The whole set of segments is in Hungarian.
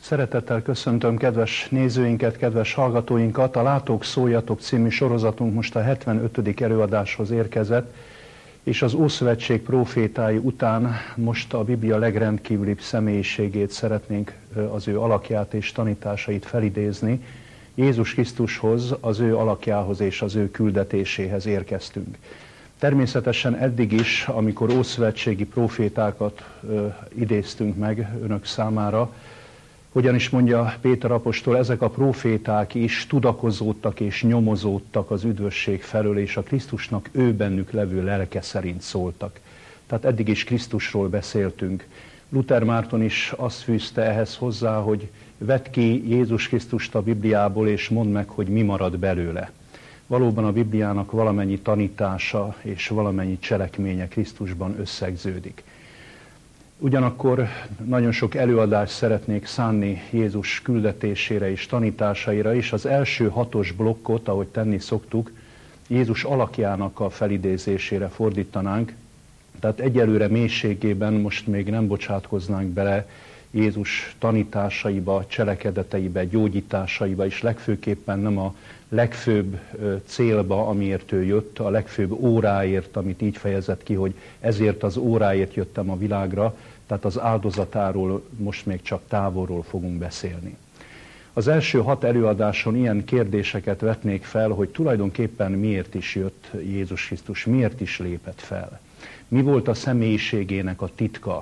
Szeretettel köszöntöm kedves nézőinket, kedves hallgatóinkat. A Látók Szóljatok című sorozatunk most a 75. előadáshoz érkezett, és az Ószövetség prófétái után most a Biblia legrendkívülibb személyiségét szeretnénk, az ő alakját és tanításait felidézni. Jézus Krisztushoz, az ő alakjához és az ő küldetéséhez érkeztünk. Természetesen eddig is, amikor ószövetségi prófétákat idéztünk meg önök számára, hogyan is mondja Péter apostol, ezek a próféták is tudakozódtak és nyomozódtak az üdvösség felől, és a Krisztusnak ő bennük levő lelke szerint szóltak. Tehát eddig is Krisztusról beszéltünk. Luther Márton is azt fűzte ehhez hozzá, hogy vedd ki Jézus Krisztust a Bibliából, és mondd meg, hogy mi marad belőle. Valóban a Bibliának valamennyi tanítása és valamennyi cselekménye Krisztusban összegződik. Ugyanakkor nagyon sok előadást szeretnék szánni Jézus küldetésére és tanításaira is. Az első 6-os blokkot, ahogy tenni szoktuk, Jézus alakjának a felidézésére fordítanánk. Tehát egyelőre mélységében most még nem bocsátkoznánk bele Jézus tanításaiba, cselekedeteibe, gyógyításaiba, és legfőképpen nem a legfőbb célba, amiért ő jött, a legfőbb óráért, amit így fejezett ki, hogy ezért az óráért jöttem a világra, tehát az áldozatáról most még csak távolról fogunk beszélni. Az első 6 előadáson ilyen kérdéseket vetnék fel, hogy tulajdonképpen miért is jött Jézus Krisztus, miért is lépett fel. Mi volt a személyiségének a titka?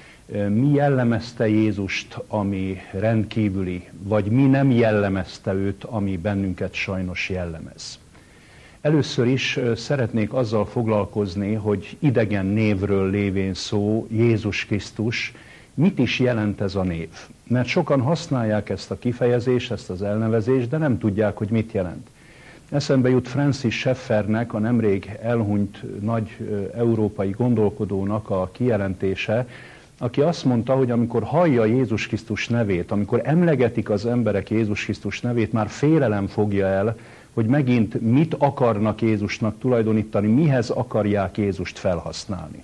Mi jellemezte Jézust, ami rendkívüli, vagy mi nem jellemezte őt, ami bennünket sajnos jellemez? Először is szeretnék azzal foglalkozni, hogy idegen névről lévén szó, Jézus Krisztus, mit is jelent ez a név? Mert sokan használják ezt a kifejezést, ezt az elnevezést, de nem tudják, hogy mit jelent. Eszembe jut Francis Schaeffernek, a nemrég elhunyt nagy európai gondolkodónak a kijelentése, aki azt mondta, hogy amikor hallja Jézus Krisztus nevét, amikor emlegetik az emberek Jézus Krisztus nevét, már félelem fogja el, hogy megint mit akarnak Jézusnak tulajdonítani, mihez akarják Jézust felhasználni.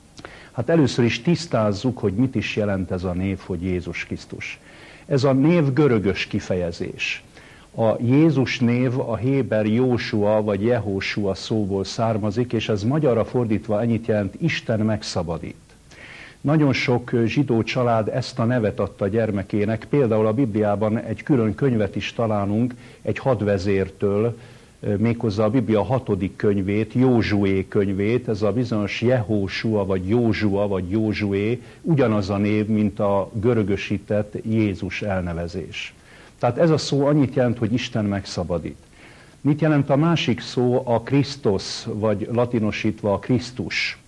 Hát először is tisztázzuk, hogy mit is jelent ez a név, hogy Jézus Krisztus. Ez a név görögös kifejezés. A Jézus név a héber Jósua vagy Jehósua szóból származik, és ez magyarra fordítva ennyit jelent: Isten megszabadít. Nagyon sok zsidó család ezt a nevet adta a gyermekének, például a Bibliában egy külön könyvet is találunk egy hadvezértől, méghozzá a Biblia 6. könyvét, Józsué könyvét, ez a bizonyos Jehósua vagy Józsua vagy Józsué, ugyanaz a név, mint a görögösített Jézus elnevezés. Tehát ez a szó annyit jelent, hogy Isten megszabadít. Mit jelent a másik szó? A Krisztus, vagy latinosítva a Krisztus.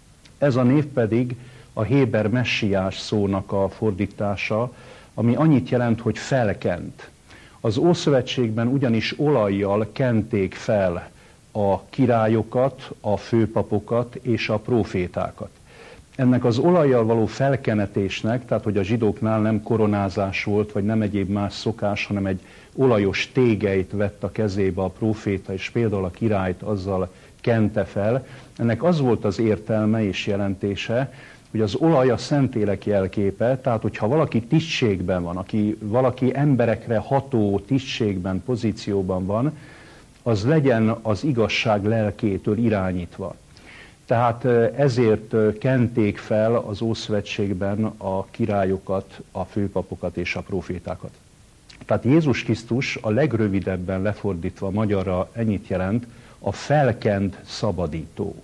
Ez a név pedig a héber messiás szónak a fordítása, ami annyit jelent, hogy felkent. Az Ószövetségben ugyanis olajjal kenték fel a királyokat, a főpapokat és a prófétákat. Ennek az olajjal való felkenetésnek, tehát hogy a zsidóknál nem koronázás volt, vagy nem egyéb más szokás, hanem egy olajos tégelyt vett a kezébe a próféta, és például a királyt azzal kente fel. Ennek az volt az értelme és jelentése, hogy az olaj a Szentlélek jelképe, tehát hogyha valaki tisztségben van, valaki emberekre ható tisztségben, pozícióban van, az legyen az igazság lelkétől irányítva. Tehát ezért kenték fel az Ószövetségben a királyokat, a főpapokat és a prófétákat. Tehát Jézus Krisztus a legrövidebben lefordítva magyarra ennyit jelent: a felkent szabadító.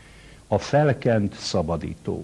A felkent szabadító.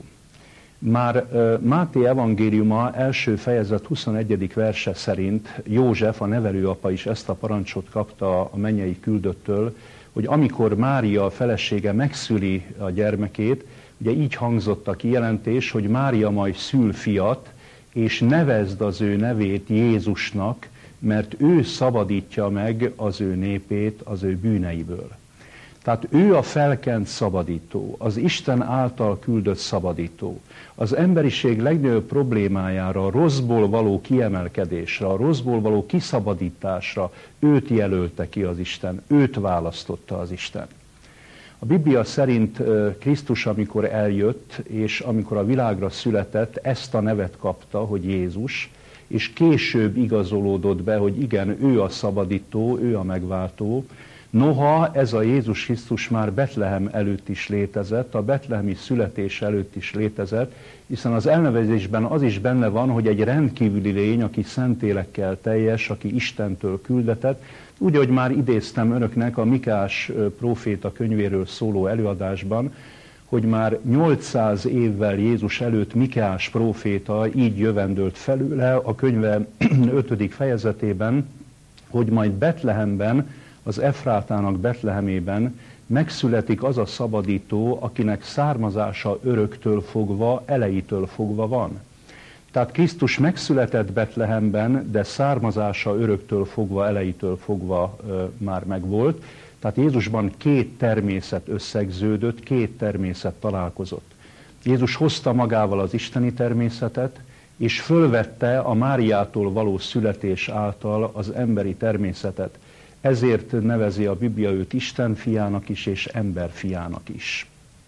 Már Máté evangéliuma első fejezet 21. verse szerint József, a nevelőapa is ezt a parancsot kapta a mennyei küldöttől, hogy amikor Mária, a felesége megszüli a gyermekét, ugye így hangzott a kijelentés, hogy Mária majd szül fiat, és nevezd az ő nevét Jézusnak, mert ő szabadítja meg az ő népét az ő bűneiből. Tehát ő a felkent szabadító, az Isten által küldött szabadító. Az emberiség legnagyobb problémájára, a rosszból való kiemelkedésre, a rosszból való kiszabadításra őt jelölte ki az Isten, őt választotta az Isten. A Biblia szerint Krisztus, amikor eljött, és amikor a világra született, ezt a nevet kapta, hogy Jézus, és később igazolódott be, hogy igen, ő a szabadító, ő a megváltó. Noha ez a Jézus Krisztus már Betlehem előtt is létezett, a betlehemi születés előtt is létezett, hiszen az elnevezésben az is benne van, hogy egy rendkívüli lény, aki szentélekkel teljes, aki Istentől küldetett, úgy, ahogy már idéztem önöknek a Mikeás próféta könyvéről szóló előadásban, hogy már 800 évvel Jézus előtt Mikeás próféta így jövendölt felőle a könyve 5. fejezetében, hogy majd Betlehemben, az Efrátának Betlehemében megszületik az a szabadító, akinek származása öröktől fogva, elejétől fogva van. Tehát Krisztus megszületett Betlehemben, de származása öröktől fogva, elejétől fogva már megvolt. Tehát Jézusban két természet összegződött, két természet találkozott. Jézus hozta magával az isteni természetet, és fölvette a Máriától való születés által az emberi természetet. Ezért nevezi a Biblia őt Isten fiának is, és ember fiának is.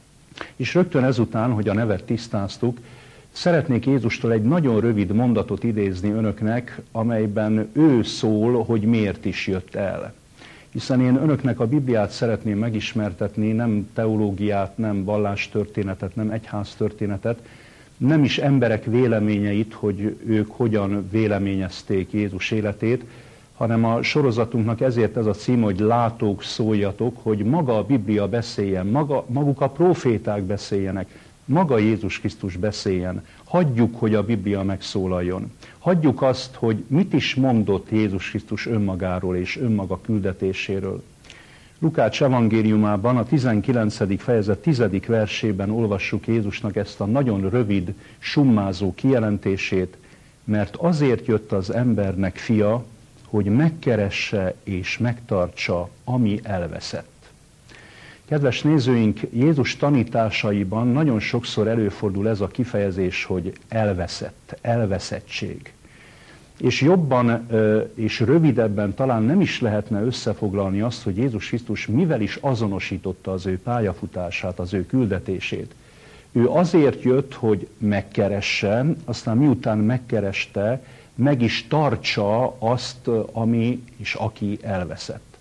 És rögtön ezután, hogy a nevet tisztáztuk, szeretnék Jézustól egy nagyon rövid mondatot idézni önöknek, amelyben ő szól, hogy miért is jött el. Hiszen én önöknek a Bibliát szeretném megismertetni, nem teológiát, nem vallástörténetet, nem egyháztörténetet, nem is emberek véleményeit, hogy ők hogyan véleményezték Jézus életét, hanem a sorozatunknak ezért ez a cím, hogy látók szóljatok, hogy maga a Biblia beszéljen, maguk a próféták beszéljenek, maga Jézus Krisztus beszéljen. Hagyjuk, hogy a Biblia megszólaljon. Hagyjuk azt, hogy mit is mondott Jézus Krisztus önmagáról és önmaga küldetéséről. Lukács evangéliumában, a 19. fejezet 10. versében olvassuk Jézusnak ezt a nagyon rövid, summázó kijelentését, mert azért jött az embernek fia, hogy megkeresse és megtartsa, ami elveszett. Kedves nézőink, Jézus tanításaiban nagyon sokszor előfordul ez a kifejezés, hogy elveszett, elveszettség. És jobban és rövidebben talán nem is lehetne összefoglalni azt, hogy Jézus Krisztus mivel is azonosította az ő pályafutását, az ő küldetését. Ő azért jött, hogy megkeresse, aztán miután megkereste, meg is tartsa azt, ami és aki elveszett.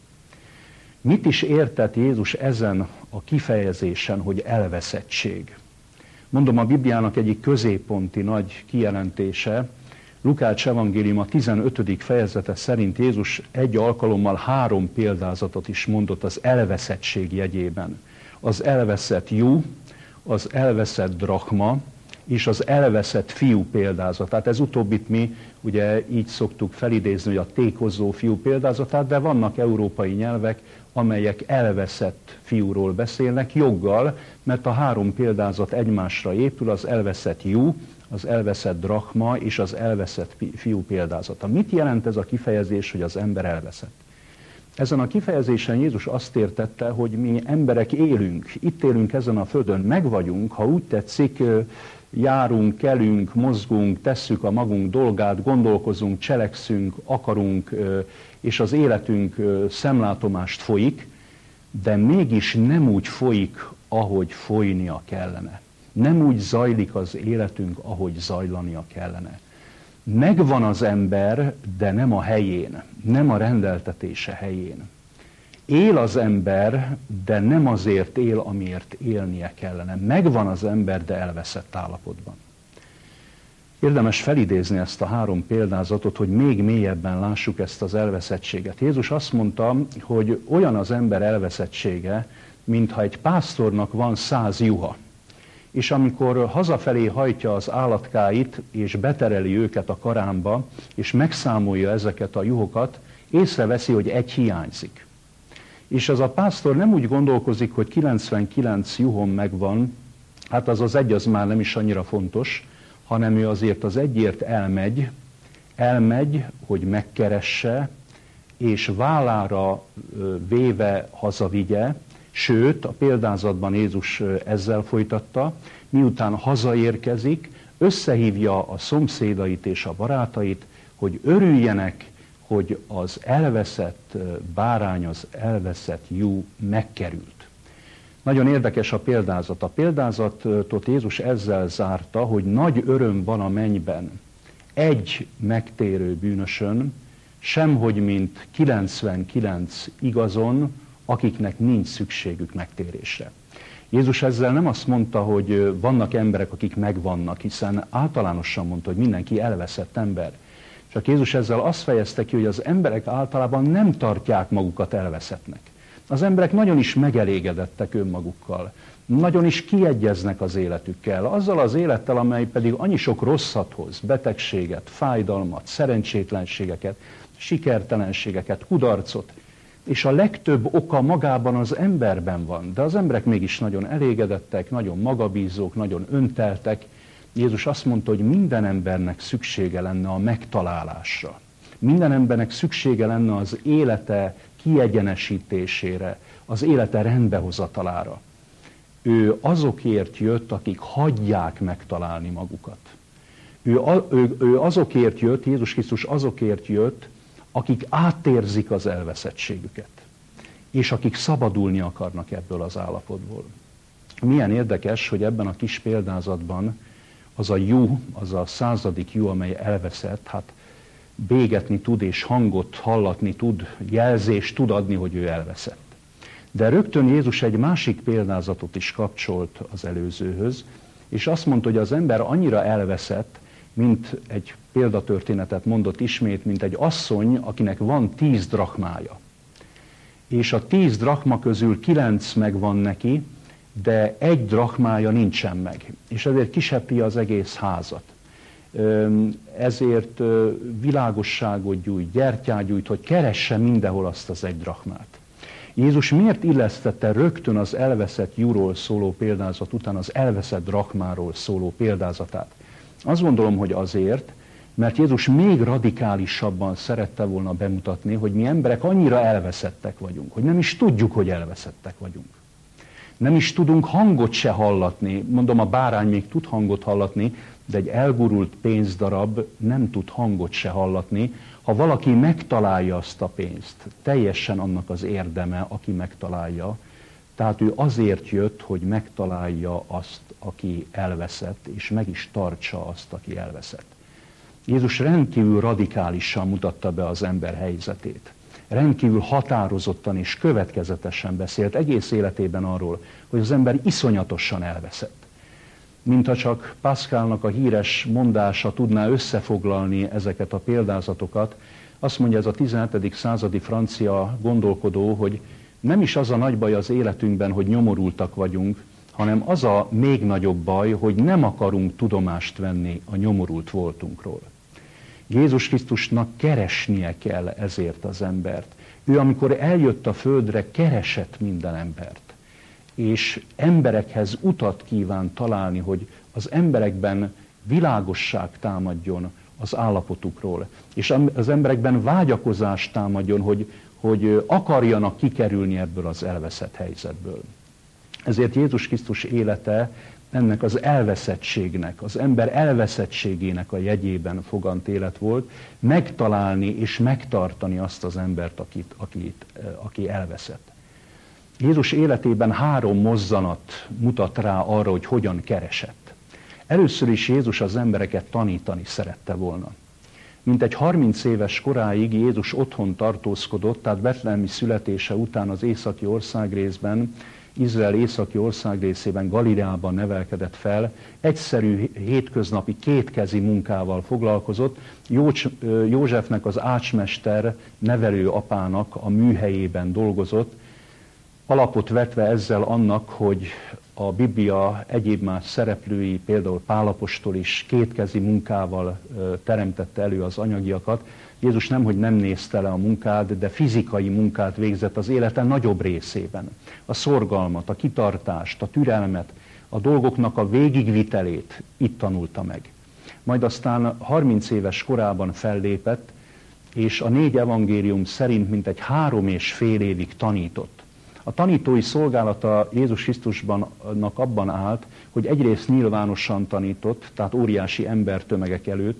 Mit is értett Jézus ezen a kifejezésen, hogy elveszettség? Mondom, a Bibliának egyik középponti nagy kijelentése, Lukács evangélium a 15. fejezete szerint Jézus egy alkalommal 3 példázatot is mondott az elveszettség jegyében. Az elveszett juh, az elveszett drachma, és az elveszett fiú példázatát. Ez utóbbit mi ugye így szoktuk felidézni, hogy a tékozó fiú példázatát, de vannak európai nyelvek, amelyek elveszett fiúról beszélnek joggal, mert a 3 példázat egymásra épül, az elveszett juh, az elveszett drachma és az elveszett fiú példázata. Mit jelent ez a kifejezés, hogy az ember elveszett? Ezen a kifejezésen Jézus azt értette, hogy mi emberek élünk, itt élünk ezen a földön, megvagyunk, ha úgy tetszik, járunk, kelünk, mozgunk, tesszük a magunk dolgát, gondolkozunk, cselekszünk, akarunk, és az életünk szemlátomást folyik, de mégis nem úgy folyik, ahogy folynia kellene. Nem úgy zajlik az életünk, ahogy zajlania kellene. Megvan az ember, de nem a helyén, nem a rendeltetése helyén. Él az ember, de nem azért él, amiért élnie kellene. Megvan az ember, de elveszett állapotban. Érdemes felidézni ezt a 3 példázatot, hogy még mélyebben lássuk ezt az elveszettséget. Jézus azt mondta, hogy olyan az ember elveszettsége, mintha egy pásztornak van 100 juha. És amikor hazafelé hajtja az állatkáit, és betereli őket a karámba, és megszámolja ezeket a juhokat, észreveszi, hogy egy hiányzik. És az a pásztor nem úgy gondolkozik, hogy 99 juhom megvan, hát az egy az már nem is annyira fontos, hanem ő azért az egyért elmegy, hogy megkeresse, és vállára véve hazavigye, sőt, a példázatban Jézus ezzel folytatta, miután hazaérkezik, összehívja a szomszédait és a barátait, hogy örüljenek, hogy az elveszett bárány, az elveszett juh megkerült. Nagyon érdekes a példázat. A példázatot Jézus ezzel zárta, hogy nagy öröm van a mennyben egy megtérő bűnösön, semhogy mint 99 igazon, akiknek nincs szükségük megtérésre. Jézus ezzel nem azt mondta, hogy vannak emberek, akik megvannak, hiszen általánosan mondta, hogy mindenki elveszett ember. Csak Jézus ezzel azt fejezte ki, hogy az emberek általában nem tartják magukat elveszettnek. Az emberek nagyon is megelégedettek önmagukkal, nagyon is kiegyeznek az életükkel, azzal az élettel, amely pedig annyi sok rosszat hoz, betegséget, fájdalmat, szerencsétlenségeket, sikertelenségeket, kudarcot, és a legtöbb oka magában az emberben van, de az emberek mégis nagyon elégedettek, nagyon magabízók, nagyon önteltek. Jézus azt mondta, hogy minden embernek szüksége lenne a megtalálásra. Minden embernek szüksége lenne az élete kiegyenesítésére, az élete rendbehozatalára. Ő azokért jött, akik hagyják megtalálni magukat. Ő azokért jött, Jézus Krisztus azokért jött, akik átérzik az elveszettségüket, és akik szabadulni akarnak ebből az állapotból. Milyen érdekes, hogy ebben a kis példázatban az a jú, az a 100. jú, amely elveszett, hát bégetni tud és hangot hallatni tud, jelzést tud adni, hogy ő elveszett. De rögtön Jézus egy másik példázatot is kapcsolt az előzőhöz, és azt mondta, hogy az ember annyira elveszett, mint egy példatörténetet mondott ismét, mint egy asszony, akinek van 10 drachmája. És a 10 drachma közül 9 megvan neki, de 1 drachmája nincsen meg. És ezért kiseppi az egész házat. Ezért világosságot gyújt, gyertyát gyújt, hogy keresse mindenhol azt az 1 drachmát. Jézus miért illesztette rögtön az elveszett júról szóló példázat után az elveszett drachmáról szóló példázatát? Azt gondolom, hogy azért, mert Jézus még radikálisabban szerette volna bemutatni, hogy mi emberek annyira elveszettek vagyunk, hogy nem is tudjuk, hogy elveszettek vagyunk. Nem is tudunk hangot se hallatni. Mondom, a bárány még tud hangot hallatni, de egy elgurult pénzdarab nem tud hangot se hallatni. Ha valaki megtalálja azt a pénzt, teljesen annak az érdeme, aki megtalálja. Tehát ő azért jött, hogy megtalálja azt, aki elveszett, és meg is tartsa azt, aki elveszett. Jézus rendkívül radikálisan mutatta be az ember helyzetét. Rendkívül határozottan és következetesen beszélt egész életében arról, hogy az ember iszonyatosan elveszett. Mintha csak Pascalnak a híres mondása tudná összefoglalni ezeket a példázatokat, azt mondja ez a 17. századi francia gondolkodó, hogy nem is az a nagy baj az életünkben, hogy nyomorultak vagyunk, hanem az a még nagyobb baj, hogy nem akarunk tudomást venni a nyomorult voltunkról. Jézus Krisztusnak keresnie kell ezért az embert. Ő, amikor eljött a földre, keresett minden embert. És emberekhez utat kíván találni, hogy az emberekben világosság támadjon az állapotukról. És az emberekben vágyakozás támadjon, hogy akarjanak kikerülni ebből az elveszett helyzetből. Ezért Jézus Krisztus élete ennek az elveszettségnek, az ember elveszettségének a jegyében fogant élet volt, megtalálni és megtartani azt az embert, aki elveszett. Jézus életében 3 mozzanat mutat rá arra, hogy hogyan keresett. Először is Jézus az embereket tanítani szerette volna. Mintegy 30 éves koráig Jézus otthon tartózkodott, tehát betlehemi születése után az északi országrészben, Izrael északi országrészében, Galileában nevelkedett fel, egyszerű, hétköznapi, kétkezi munkával foglalkozott. Józsefnek, az ácsmester nevelő apának a műhelyében dolgozott, alapot vetve ezzel annak, hogy a Biblia egyéb más szereplői, például Pál apostol is kétkezi munkával teremtette elő az anyagiakat. Jézus nemhogy nem nézte le a munkát, de fizikai munkát végzett az élete nagyobb részében. A szorgalmat, a kitartást, a türelmet, a dolgoknak a végigvitelét itt tanulta meg. Majd aztán 30 éves korában fellépett, és a 4 evangélium szerint mintegy 3,5 évig tanított. A tanítói szolgálata Jézus Krisztusnak abban állt, hogy egyrészt nyilvánosan tanított, tehát óriási embertömegek előtt,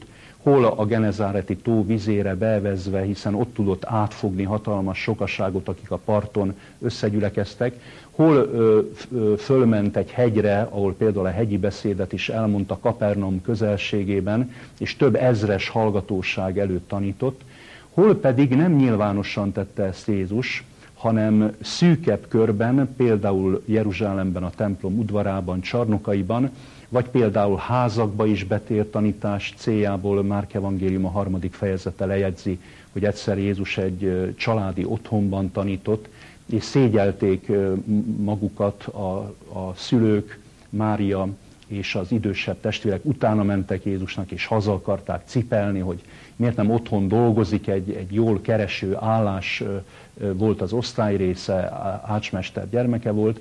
hol a Genezáreti tó vizére bevezve, hiszen ott tudott átfogni hatalmas sokaságot, akik a parton összegyülekeztek, hol fölment egy hegyre, ahol például a hegyi beszédet is elmondta Kapernaum közelségében, és több ezres hallgatóság előtt tanított, hol pedig nem nyilvánosan tette ezt Jézus, hanem szűkebb körben, például Jeruzsálemben, a templom udvarában, csarnokaiban, vagy például házakba is betért tanítás céljából. Márk evangélium a 3. fejezete lejegyzi, hogy egyszer Jézus egy családi otthonban tanított, és szégyelték magukat a szülők, Mária és az idősebb testvérek, utána mentek Jézusnak, és haza akarták cipelni, hogy miért nem otthon dolgozik, egy jól kereső állás volt az osztály része, ácsmester gyermeke volt,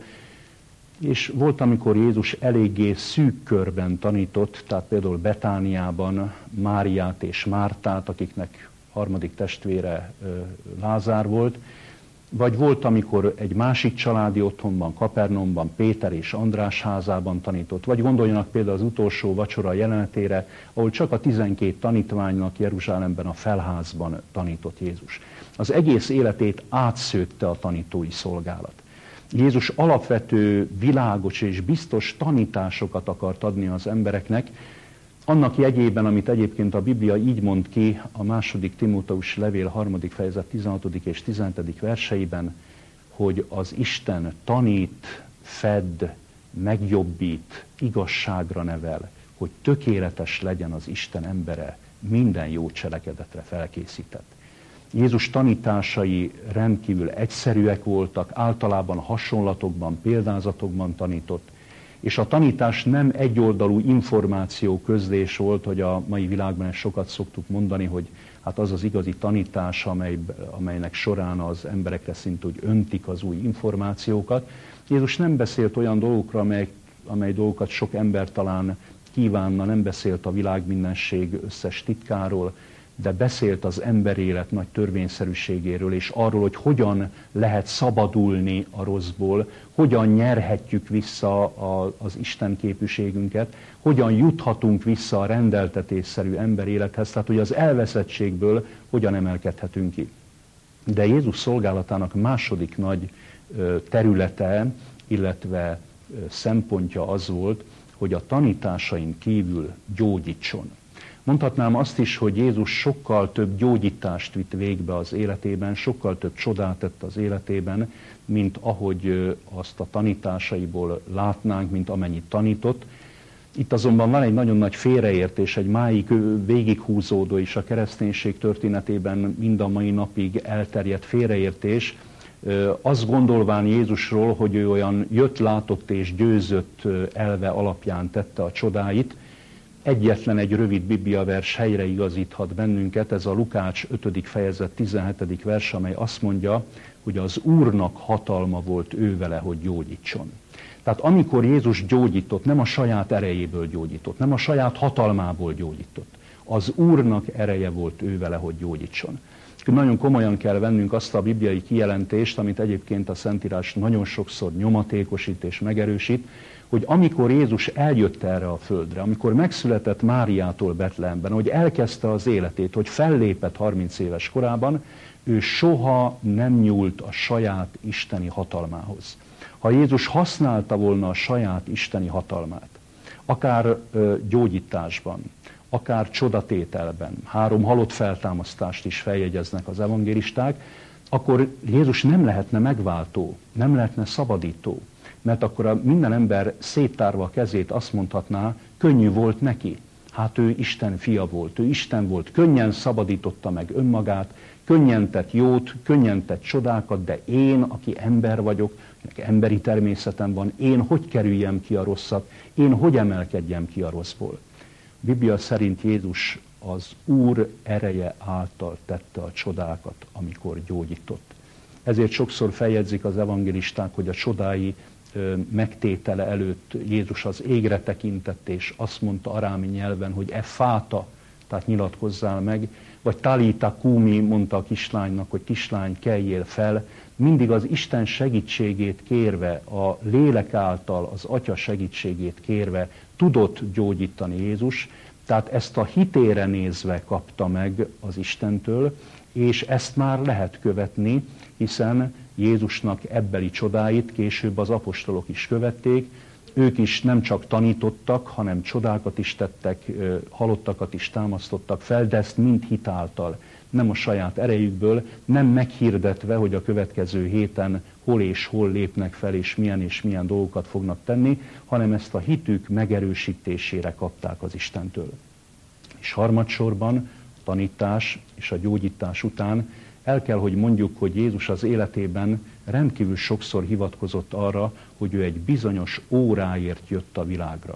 és volt, amikor Jézus eléggé szűk körben tanított, tehát például Betániában Máriát és Mártát, akiknek harmadik testvére Lázár volt, vagy volt, amikor egy másik családi otthonban, Kapernaumban, Péter és András házában tanított, vagy gondoljanak például az utolsó vacsora jelenetére, ahol csak a 12 tanítványnak Jeruzsálemben a felházban tanított Jézus. Az egész életét átszőtte a tanítói szolgálat. Jézus alapvető, világos és biztos tanításokat akart adni az embereknek, annak jegyében, amit egyébként a Biblia így mond ki a 2. Timóteus levél 3. fejezet 16. és 17. verseiben, hogy az Isten tanít, fed, megjobbít, igazságra nevel, hogy tökéletes legyen az Isten embere, minden jó cselekedetre felkészített. Jézus tanításai rendkívül egyszerűek voltak, általában hasonlatokban, példázatokban tanított, és a tanítás nem egyoldalú információ közlés volt, hogy a mai világban ezt sokat szoktuk mondani, hogy hát az az igazi tanítás, amelynek során az emberekre szinte úgy öntik az új információkat. Jézus nem beszélt olyan dolgokra, amely dolgokat sok ember talán kívánna, nem beszélt a világmindenség összes titkáról, de beszélt az emberélet nagy törvényszerűségéről, és arról, hogy hogyan lehet szabadulni a rosszból, hogyan nyerhetjük vissza az Isten képűségünket, hogyan juthatunk vissza a rendeltetésszerű emberélethez, tehát hogy az elveszettségből hogyan emelkedhetünk ki. De Jézus szolgálatának második nagy területe, illetve szempontja az volt, hogy a tanításain kívül gyógyítson. Mondhatnám azt is, hogy Jézus sokkal több gyógyítást vitt végbe az életében, sokkal több csodát tett az életében, mint ahogy azt a tanításaiból látnánk, mint amennyit tanított. Itt azonban van egy nagyon nagy félreértés, egy máig végighúzódó is a kereszténység történetében mind a mai napig elterjedt félreértés, azt gondolván Jézusról, hogy ő olyan jött, látott és győzött elve alapján tette a csodáit. Egyetlen egy rövid bibliavers helyreigazíthat bennünket, ez a Lukács 5. fejezet 17. vers, amely azt mondja, hogy az Úrnak hatalma volt ővele, hogy gyógyítson. Tehát amikor Jézus gyógyított, nem a saját erejéből gyógyított, nem a saját hatalmából gyógyított. Az Úrnak ereje volt ővele, hogy gyógyítson. Nagyon komolyan kell vennünk azt a bibliai kijelentést, amit egyébként a Szentírás nagyon sokszor nyomatékosít és megerősít, hogy amikor Jézus eljött erre a földre, amikor megszületett Máriától Betlehemben, hogy elkezdte az életét, hogy fellépett 30 éves korában, ő soha nem nyúlt a saját isteni hatalmához. Ha Jézus használta volna a saját isteni hatalmát, akár gyógyításban, akár csodatételben, 3 halott feltámasztást is feljegyeznek az evangélisták, akkor Jézus nem lehetne megváltó, nem lehetne szabadító. Mert akkor minden ember széttárva a kezét azt mondhatná, könnyű volt neki. Hát ő Isten fia volt, ő Isten volt, könnyen szabadította meg önmagát, könnyen tett jót, könnyen tett csodákat, de én, aki ember vagyok, emberi természetem van, én hogy kerüljem ki a rosszat, én hogy emelkedjem ki a rosszból. Biblia szerint Jézus az Úr ereje által tette a csodákat, amikor gyógyított. Ezért sokszor feljegyzik az evangélisták, hogy a csodái megtétele előtt Jézus az égre tekintett, és azt mondta arámi nyelven, hogy fáta, tehát nyilatkozzál meg, vagy talita kumi, mondta a kislánynak, hogy kislány, keljél fel, mindig az Isten segítségét kérve, a lélek által az Atya segítségét kérve tudott gyógyítani Jézus, Tehát ezt a hitére nézve kapta meg az Istentől, és ezt már lehet követni, hiszen Jézusnak ebbeli csodáit később az apostolok is követték. Ők is nem csak tanítottak, hanem csodákat is tettek, halottakat is támasztottak fel, de ezt mind hit által, nem a saját erejükből, nem meghirdetve, hogy a következő héten hol és hol lépnek fel, és milyen dolgokat fognak tenni, hanem ezt a hitük megerősítésére kapták az Istentől. És harmadsorban a tanítás és a gyógyítás után el kell, hogy mondjuk, hogy Jézus az életében rendkívül sokszor hivatkozott arra, hogy ő egy bizonyos óráért jött a világra.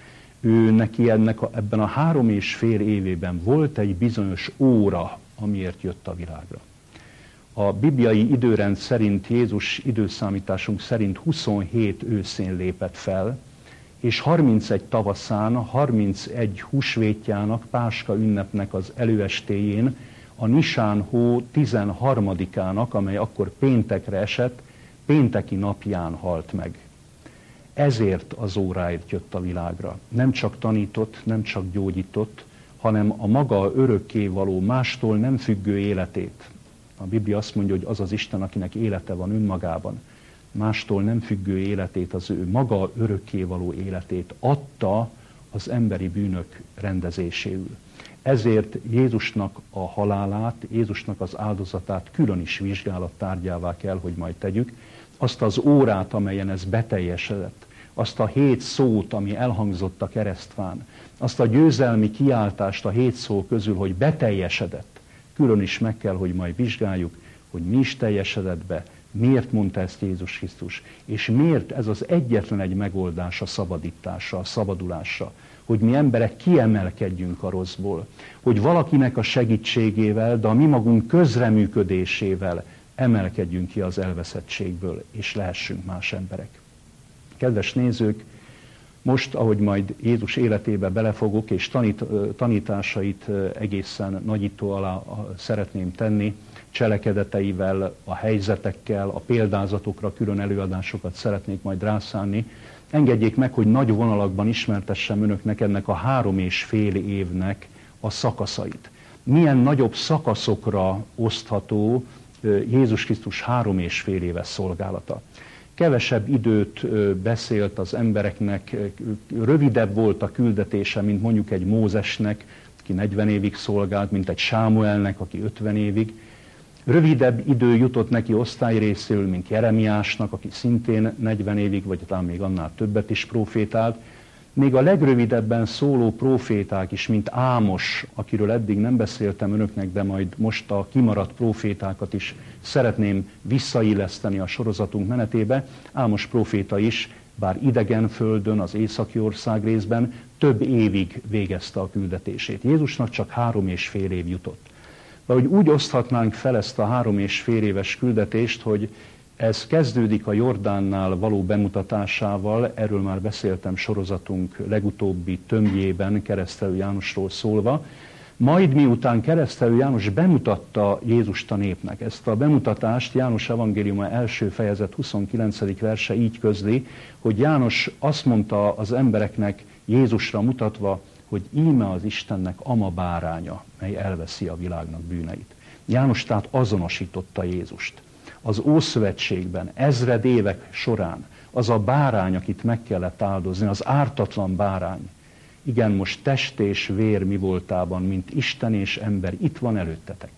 Ő neki ebben a 3,5 évében volt egy bizonyos óra, amiért jött a világra. A bibliai időrend szerint, Jézus időszámításunk szerint 27 őszén lépett fel, és 31 tavaszán, 31 húsvétjának, Páska ünnepnek az előestéjén, a Nisán hó 13-ának, amely akkor péntekre esett, pénteki napján halt meg. Ezért az óráért jött a világra. Nem csak tanított, nem csak gyógyított, hanem a maga örökkévaló, mástól nem függő életét. A Biblia azt mondja, hogy az az Isten, akinek élete van önmagában, mástól nem függő életét, az ő maga örökkévaló életét adta az emberi bűnök rendezéséül. Ezért Jézusnak a halálát, Jézusnak az áldozatát külön is vizsgálat tárgyává kell, hogy majd tegyük. Azt az órát, amelyen ez beteljesedett, azt a 7 szót, ami elhangzott a keresztfán, azt a győzelmi kiáltást a 7 szó közül, hogy beteljesedett, külön is meg kell, hogy majd vizsgáljuk, hogy mi is teljesedett be, miért mondta ezt Jézus Krisztus, és miért ez az egyetlen egy megoldás a szabadításra, a szabadulásra, hogy mi emberek kiemelkedjünk a rosszból, hogy valakinek a segítségével, de a mi magunk közreműködésével emelkedjünk ki az elveszettségből, és lehessünk más emberek. Kedves nézők, most, ahogy majd Jézus életébe belefogok, és tanításait egészen nagyító alá szeretném tenni, cselekedeteivel, a helyzetekkel, a példázatokra külön előadásokat szeretnék majd rászánni, engedjék meg, hogy nagy vonalakban ismertessem önöknek ennek a 3,5 évnek a szakaszait. Milyen nagyobb szakaszokra osztható Jézus Krisztus 3,5 éves szolgálata. Kevesebb időt beszélt az embereknek, rövidebb volt a küldetése, mint mondjuk egy Mózesnek, aki 40 évig szolgált, mint egy Sámuelnek, aki 50 évig. Rövidebb idő jutott neki osztályrészről, mint Jeremiásnak, aki szintén 40 évig, vagy talán még annál többet is profétált. Még a legrövidebben szóló proféták is, mint Ámos, akiről eddig nem beszéltem önöknek, de majd most a kimaradt profétákat is szeretném visszailleszteni a sorozatunk menetébe. Ámos proféta is, bár idegen földön, az északi ország részben, több évig végezte a küldetését. Jézusnak csak 3,5 év jutott. De hogy úgy oszthatnánk fel ezt a 3,5 éves küldetést, hogy ez kezdődik a Jordánnál való bemutatásával, erről már beszéltem sorozatunk legutóbbi tömbjében Keresztelő Jánosról szólva, majd miután Keresztelő János bemutatta Jézust a népnek, ezt a bemutatást János evangéliuma első fejezet 29. verse így közli, hogy János azt mondta az embereknek Jézusra mutatva, hogy íme az Istennek ama báránya, mely elveszi a világnak bűneit. János tehát azonosította Jézust. Az Ószövetségben, ezred évek során az a bárány, akit meg kellett áldozni, az ártatlan bárány, igen, most test és vér mi voltában, mint Isten és ember, itt van előttetek.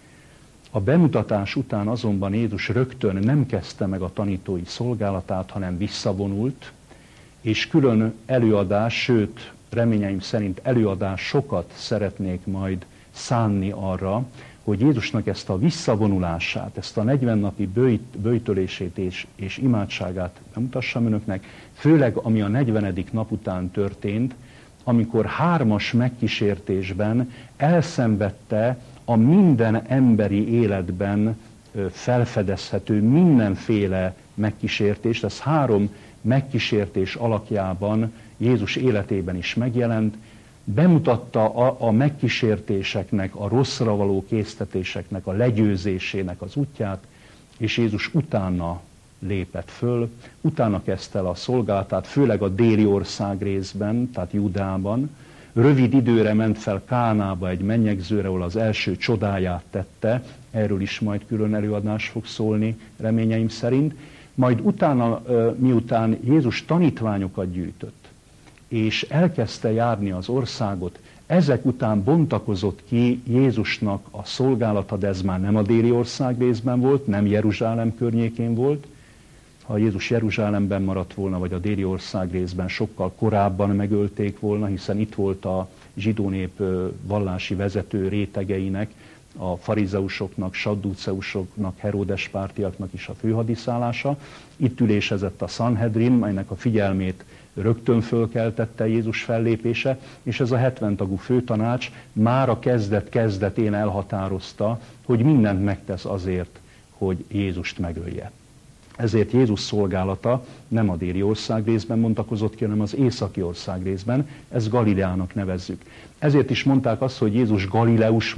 A bemutatás után azonban Jézus rögtön nem kezdte meg a tanítói szolgálatát, hanem visszavonult, és külön előadás, sőt, reményeim szerint előadásokat szeretnék majd szánni arra, hogy Jézusnak ezt a visszavonulását, ezt a 40 napi böjtölését és imádságát bemutassam önöknek, főleg ami a 40. nap után történt, amikor 3-as megkísértésben elszenvedte a minden emberi életben felfedezhető mindenféle megkísértést. Ez 3 megkísértés alakjában Jézus életében is megjelent, bemutatta a megkísértéseknek, a rosszra való késztetéseknek, a legyőzésének az útját, és Jézus utána lépett föl, utána kezdte el a szolgálatát, főleg a déli ország részben, tehát Júdeában, rövid időre ment fel Kánába egy mennyegzőre, ahol az első csodáját tette, erről is majd külön előadás fog szólni, reményeim szerint. Majd utána, miután Jézus tanítványokat gyűjtött, és elkezdte járni az országot, ezek után bontakozott ki Jézusnak a szolgálata, de ez már nem a déli ország részben volt, nem Jeruzsálem környékén volt. Ha Jézus Jeruzsálemben maradt volna, vagy a déli ország részben, sokkal korábban megölték volna, hiszen itt volt a zsidó nép vallási vezető rétegeinek, a farizeusoknak, sadduceusoknak, Heródes pártiaknak is a főhadiszállása. Itt ülésezett a Sanhedrin, melynek a figyelmét rögtön fölkeltette Jézus fellépése, és ez a 70 tagú főtanács már a kezdetén elhatározta, hogy mindent megtesz azért, hogy Jézust megölje. Ezért Jézus szolgálata nem a déli ország részben bontakozott ki, hanem az északi ország részben, ezt Galileának nevezzük. Ezért is mondták azt, hogy Jézus galileus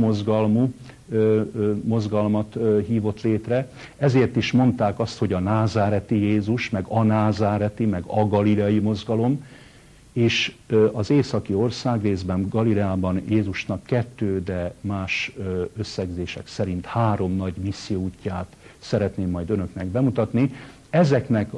mozgalmat hívott létre, ezért is mondták azt, hogy a názáreti Jézus, meg a názáreti, meg a galileai mozgalom, és az északi ország részben, Galileában Jézusnak 2, de más összegzések szerint 3 nagy misszióútját szeretném majd önöknek bemutatni. Ezeknek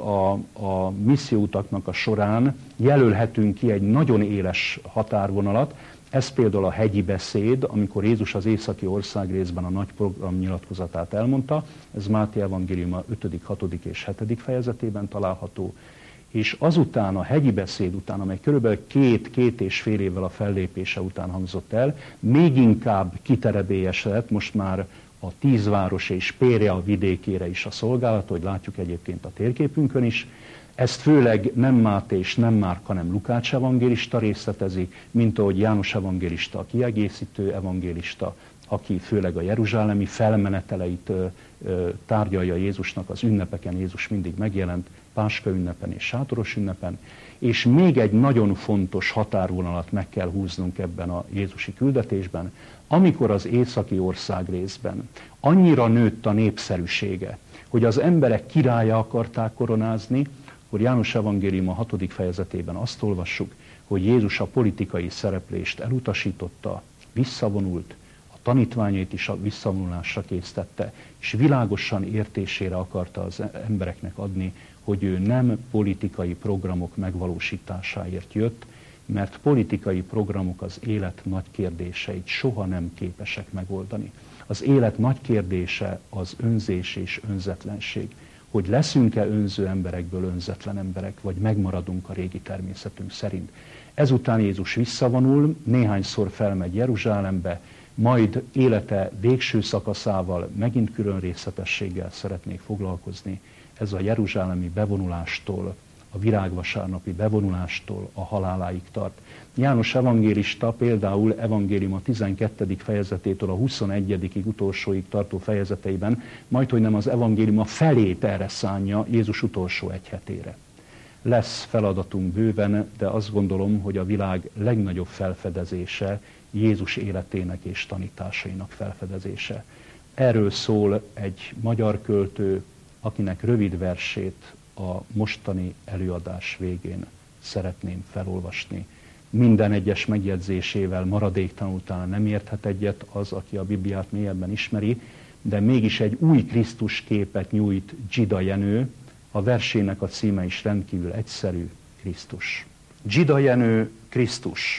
a misszióutaknak a során jelölhetünk ki egy nagyon éles határvonalat. Ez például a hegyi beszéd, amikor Jézus az északi ország részben a nagy programnyilatkozatát elmondta. Ez Máté evangélium a 5., 6. és 7. fejezetében található. És azután, a hegyi beszéd után, amely körülbelül 2-2,5 évvel a fellépése után hangzott el, még inkább kiterebélyesedett, most már a 10 város és Pérea vidékére is a szolgálat, hogy látjuk egyébként a térképünkön is. Ezt főleg nem Máté és nem Márk, hanem Lukács evangélista részletezi, mint ahogy János evangélista, a kiegészítő evangélista, aki főleg a jeruzsálemi felmeneteleit tárgyalja Jézusnak, az ünnepeken Jézus mindig megjelent, Páska ünnepen és sátoros ünnepen, és még egy nagyon fontos határvonalat meg kell húznunk ebben a jézusi küldetésben, amikor az északi ország részben annyira nőtt a népszerűsége, hogy az emberek királya akarták koronázni, akkor János evangélium a 6. fejezetében azt olvassuk, hogy Jézus a politikai szereplést elutasította, visszavonult, a tanítványait is a visszavonulásra késztette, és világosan értésére akarta az embereknek adni, hogy ő nem politikai programok megvalósításáért jött, mert politikai programok az élet nagy kérdéseit soha nem képesek megoldani. Az élet nagy kérdése az önzés és önzetlenség. Hogy leszünk-e önző emberekből önzetlen emberek, vagy megmaradunk a régi természetünk szerint. Ezután Jézus visszavonul, néhányszor felmegy Jeruzsálembe, majd élete végső szakaszával megint külön részletességgel szeretnék foglalkozni. Ez a jeruzsálemi bevonulástól, a virágvasárnapi bevonulástól a haláláig tart. János evangélista például evangélium a 12. fejezetétől a 21. utolsóig tartó fejezeteiben, majdhogy nem az evangélium a felét erre szánja Jézus utolsó egy hetére. Lesz feladatunk bőven, de azt gondolom, hogy a világ legnagyobb felfedezése Jézus életének és tanításainak felfedezése. Erről szól egy magyar költő, akinek rövid versét a mostani előadás végén szeretném felolvasni. Minden egyes megjegyzésével maradéktalanul utána nem érthet egyet az, aki a Bibliát mélyebben ismeri, de mégis egy új Krisztus képet nyújt Dzsida Jenő, a versének a címe is rendkívül egyszerű, Krisztus. Dzsida Jenő, Krisztus.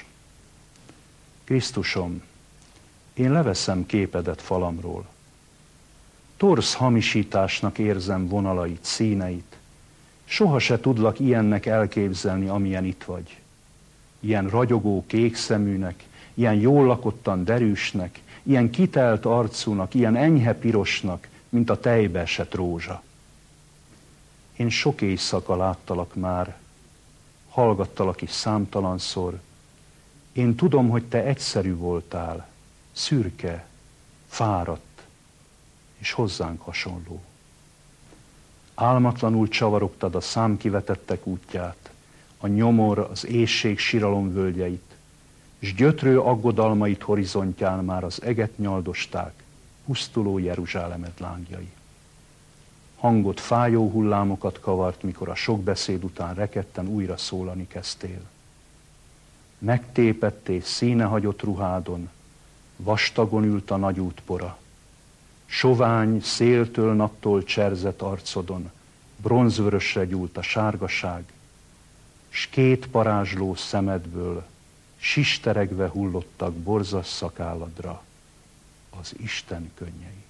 Krisztusom, én leveszem képedet falamról. Torz hamisításnak érzem vonalait, színeit. Soha se tudlak ilyennek elképzelni, amilyen itt vagy. Ilyen ragyogó kék szeműnek, ilyen jól lakottan derűsnek, ilyen kitelt arcúnak, ilyen enyhe pirosnak, mint a tejbe esett rózsa. Én sok éjszaka láttalak már, hallgattalak is számtalanszor. Én tudom, hogy te egyszerű voltál, szürke, fáradt és hozzánk hasonló. Álmatlanul csavarogtad a számkivetettek útját, a nyomor, az éhség siralom völgyeit, s gyötrő aggodalmait horizontján már az eget nyaldosták, pusztuló Jeruzsálemed lángjai. Hangod fájó hullámokat kavart, mikor a sok beszéd után rekedten újra szólani kezdtél. megtépett és színe hagyott ruhádon, vastagon ült a nagy útpora. Sovány, széltől, naptól cserzett arcodon, bronzvörösre gyúlt a sárgaság, s két parázsló szemedből sisteregve hullottak borzas szakálladra az Isten könnyei.